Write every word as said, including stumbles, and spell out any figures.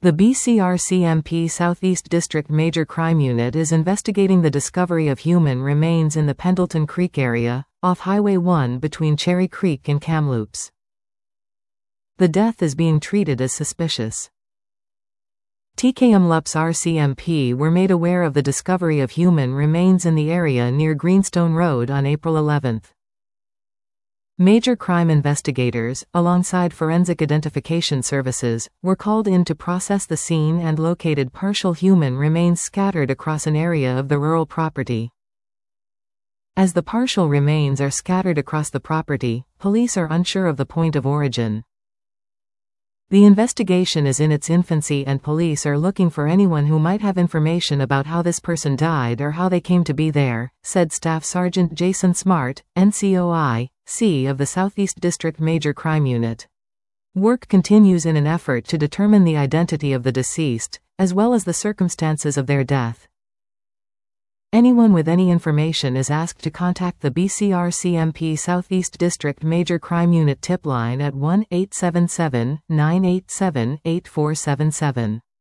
The B C R C M P Southeast District Major Crime Unit is investigating the discovery of human remains in the Pendleton Creek area, off Highway one between Cherry Creek and Kamloops. The death is being treated as suspicious. Kamloops R C M P were made aware of the discovery of human remains in the area near Greenstone Road on April eleventh. Major crime investigators, alongside forensic identification services, were called in to process the scene and located partial human remains scattered across an area of the rural property. As the partial remains are scattered across the property, police are unsure of the point of origin. The investigation is in its infancy and police are looking for anyone who might have information about how this person died or how they came to be there, said Staff Sergeant Jason Smart, N C O I C of the Southeast District Major Crime Unit. Work continues in an effort to determine the identity of the deceased, as well as the circumstances of their death. Anyone with any information is asked to contact the B C R C M P Southeast District Major Crime Unit tip line at one eight seven seven, nine eight seven, eight four seven seven.